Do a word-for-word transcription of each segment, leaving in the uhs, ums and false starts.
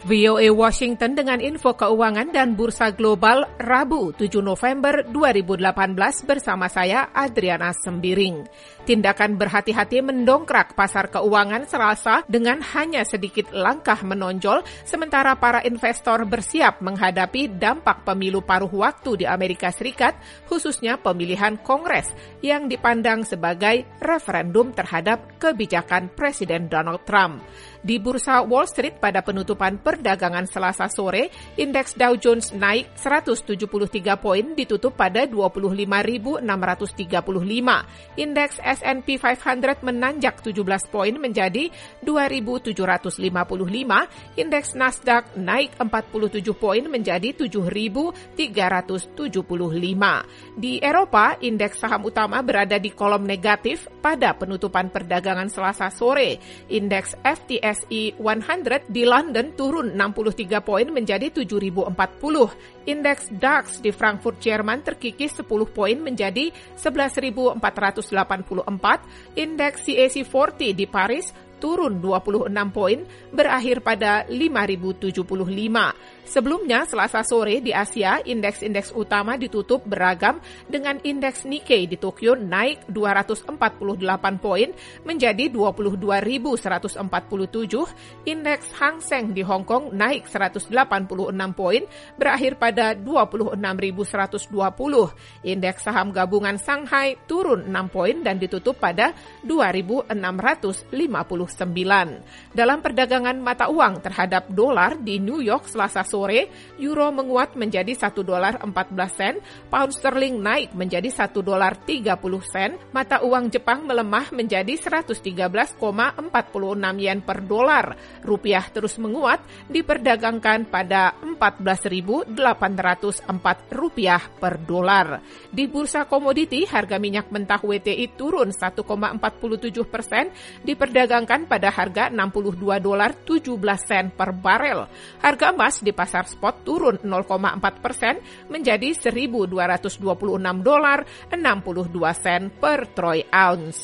V O A Washington dengan info keuangan dan bursa global Rabu tujuh November dua ribu delapan belas bersama saya Adriana Sembiring. Tindakan berhati-hati mendongkrak pasar keuangan Selasa dengan hanya sedikit langkah menonjol sementara para investor bersiap menghadapi dampak pemilu paruh waktu di Amerika Serikat, khususnya pemilihan Kongres yang dipandang sebagai referendum terhadap kebijakan Presiden Donald Trump. Di bursa Wall Street pada penutupan perdagangan Selasa sore, indeks Dow Jones naik seratus tujuh puluh tiga poin ditutup pada dua puluh lima ribu enam ratus tiga puluh lima. Indeks S and P lima ratus menanjak tujuh belas poin menjadi dua ribu tujuh ratus lima puluh lima. Indeks Nasdaq naik empat puluh tujuh poin menjadi tujuh ribu tiga ratus tujuh puluh lima. Di Eropa, indeks saham utama berada di kolom negatif pada penutupan perdagangan Selasa sore. Indeks F T S E seratus di London turun enam puluh tiga poin menjadi tujuh ribu empat puluh. Indeks DAX di Frankfurt, Jerman terkikis sepuluh poin menjadi sebelas ribu empat ratus delapan puluh empat. Indeks C A C empat puluh di Paris turun dua puluh enam poin, berakhir pada lima ribu tujuh puluh lima. Sebelumnya, Selasa sore di Asia, indeks-indeks utama ditutup beragam dengan indeks Nikkei di Tokyo naik dua ratus empat puluh delapan poin menjadi dua puluh dua ribu seratus empat puluh tujuh, indeks Hang Seng di Hong Kong naik seratus delapan puluh enam poin, berakhir pada dua puluh enam ribu seratus dua puluh. Indeks saham gabungan Shanghai turun enam poin dan ditutup pada dua ribu enam ratus lima puluh sembilan. Dalam perdagangan mata uang terhadap dolar di New York Selasa sore, euro menguat menjadi satu dolar empat belas sen, pound sterling naik menjadi satu dolar tiga puluh sen, mata uang Jepang melemah menjadi seratus tiga belas koma empat puluh enam yen per dolar. Rupiah terus menguat diperdagangkan pada empat belas ribu delapan ratus empat rupiah per dolar. Di bursa komoditi, harga minyak mentah W T I turun satu koma empat puluh tujuh persen diperdagangkan pada harga enam puluh dua dolar tujuh belas sen per barel. Harga emas di pasar spot turun nol koma empat persen menjadi seribu dua ratus dua puluh enam dolar enam puluh dua sen per troy ounce.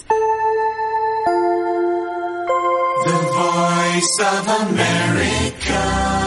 The Voice of America.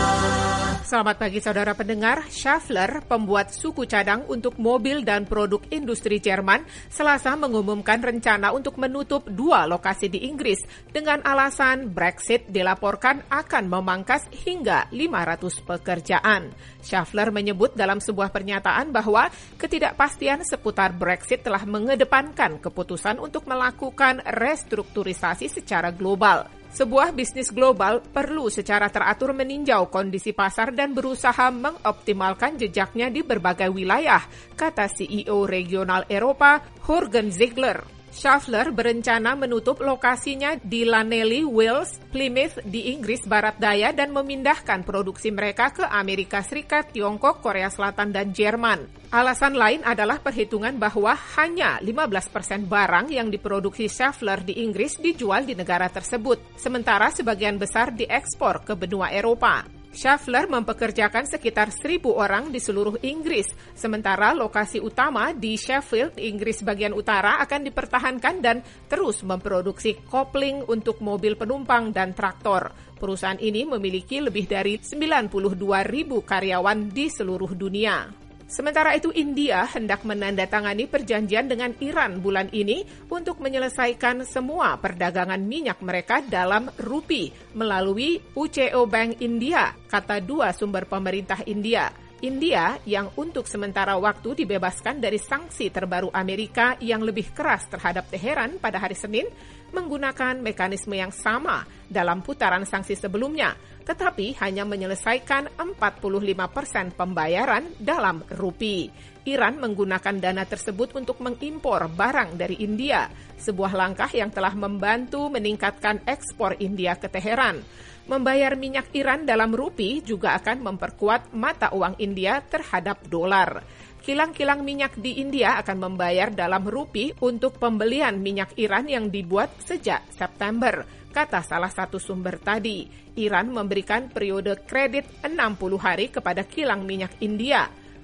Selamat pagi saudara pendengar. Schaeffler, pembuat suku cadang untuk mobil dan produk industri Jerman, Selasa mengumumkan rencana untuk menutup dua lokasi di Inggris dengan alasan Brexit dilaporkan akan memangkas hingga lima ratus pekerjaan. Schaeffler menyebut dalam sebuah pernyataan bahwa ketidakpastian seputar Brexit telah mengedepankan keputusan untuk melakukan restrukturisasi secara global. Sebuah bisnis global perlu secara teratur meninjau kondisi pasar dan berusaha mengoptimalkan jejaknya di berbagai wilayah, kata C E O regional Eropa, Jurgen Ziegler. Schaeffler berencana menutup lokasinya di Llanelli, Wales, Plymouth di Inggris Barat Daya dan memindahkan produksi mereka ke Amerika Serikat, Tiongkok, Korea Selatan, dan Jerman. Alasan lain adalah perhitungan bahwa hanya lima belas persen barang yang diproduksi Schaeffler di Inggris dijual di negara tersebut, sementara sebagian besar diekspor ke benua Eropa. Schaeffler mempekerjakan sekitar seribu orang di seluruh Inggris, sementara lokasi utama di Sheffield, Inggris bagian utara akan dipertahankan dan terus memproduksi kopling untuk mobil penumpang dan traktor. Perusahaan ini memiliki lebih dari sembilan puluh dua ribu karyawan di seluruh dunia. Sementara itu, India hendak menandatangani perjanjian dengan Iran bulan ini untuk menyelesaikan semua perdagangan minyak mereka dalam rupi melalui U C O Bank India, kata dua sumber pemerintah India. India yang untuk sementara waktu dibebaskan dari sanksi terbaru Amerika yang lebih keras terhadap Teheran pada hari Senin, menggunakan mekanisme yang sama dalam putaran sanksi sebelumnya, tetapi hanya menyelesaikan empat puluh lima persen pembayaran dalam rupi. Iran menggunakan dana tersebut untuk mengimpor barang dari India, sebuah langkah yang telah membantu meningkatkan ekspor India ke Teheran. Membayar minyak Iran dalam rupi juga akan memperkuat mata uang India terhadap dolar. Kilang-kilang minyak di India akan membayar dalam rupi untuk pembelian minyak Iran yang dibuat sejak September, kata salah satu sumber tadi. Iran memberikan periode kredit enam puluh hari kepada kilang minyak India.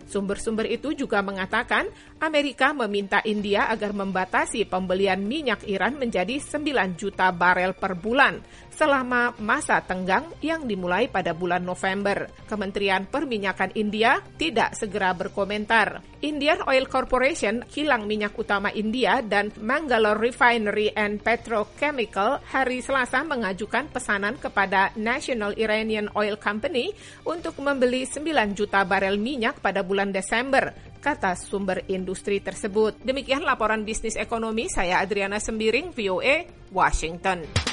Sumber-sumber itu juga mengatakan Amerika meminta India agar membatasi pembelian minyak Iran menjadi sembilan juta barel per bulan selama masa tenggang yang dimulai pada bulan November. Kementerian Perminyakan India tidak segera berkomentar. Indian Oil Corporation, kilang minyak utama India, dan Mangalore Refinery and Petrochemical hari Selasa mengajukan pesanan kepada National Iranian Oil Company untuk membeli sembilan juta barel minyak pada bulan Desember, kata sumber industri tersebut. Demikian laporan bisnis ekonomi, saya Adriana Sembiring, V O A, Washington.